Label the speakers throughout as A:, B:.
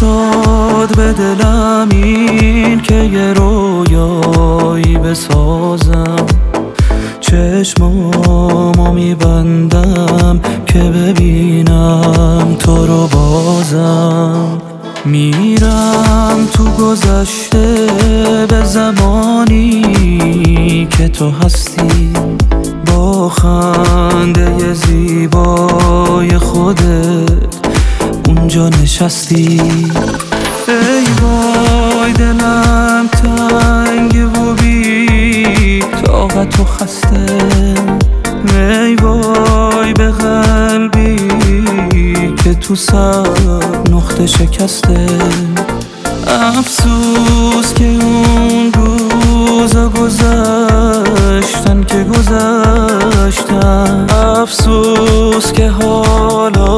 A: افتاد به دلم این که یه رویایی بسازم، چشمامو میبندم که ببینم تو رو بازم. میرم تو گذشته به زمانی که تو هستی، با خنده زیبای خودت اونجا نشستی. ای وای دلم تنگ و بی طاقت و خسته، ای وای به قلبی که تو سر نقطه شکسته. افسوس که اون روزا گذشتن که گذشتن، افسوس که حالا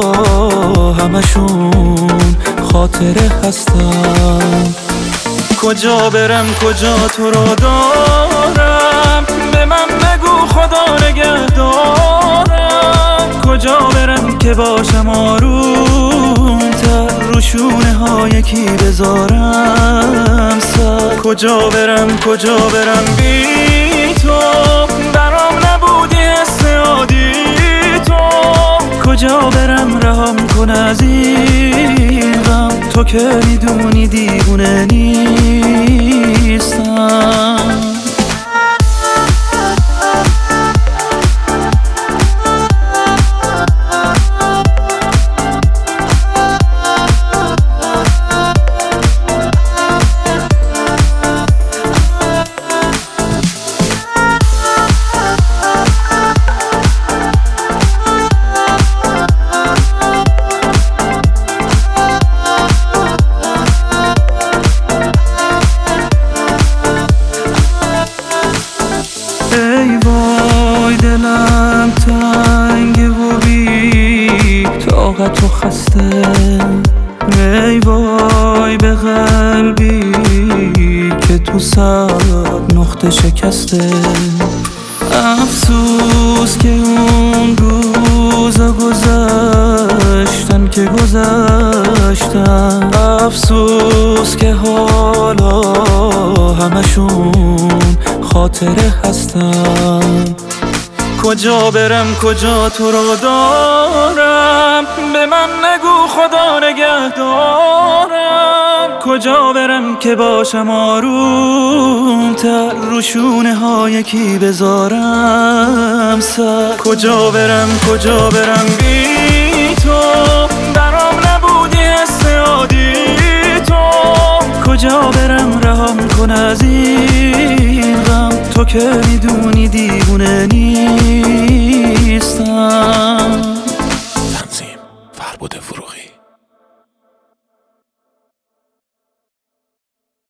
A: همشون خاطره هستن. کجا برم کجا تو رو دارم، به من بگو خدا نگهدارم. کجا برم که باشم آروم‌تر، رو شونه ها یکی بذارم سر. کجا برم بی تو، برام نبودی حس عادی تو. کجا برم رهام کن از این غم، تو که میدونی دیوونه نیستم. ای وای دلم تنگ و بی طاقت و خسته، ای وای به قلبی که تو سر نقطه شکسته. افسوس که اون روزا گذشتن که گذشتن، افسوس که حالا همشون خاطره هستن. کجا برم کجا تو رو دارم، به من نگو خدا نگهدارم. کجا برم که باشم آروم‌تر، رو شونه ها یکی بذارم سر. کجا برم بی تو، برام نبودی حس عادی تو. کجا برم رهام کن از این غم، تو که میدونی دیوونه نیستم.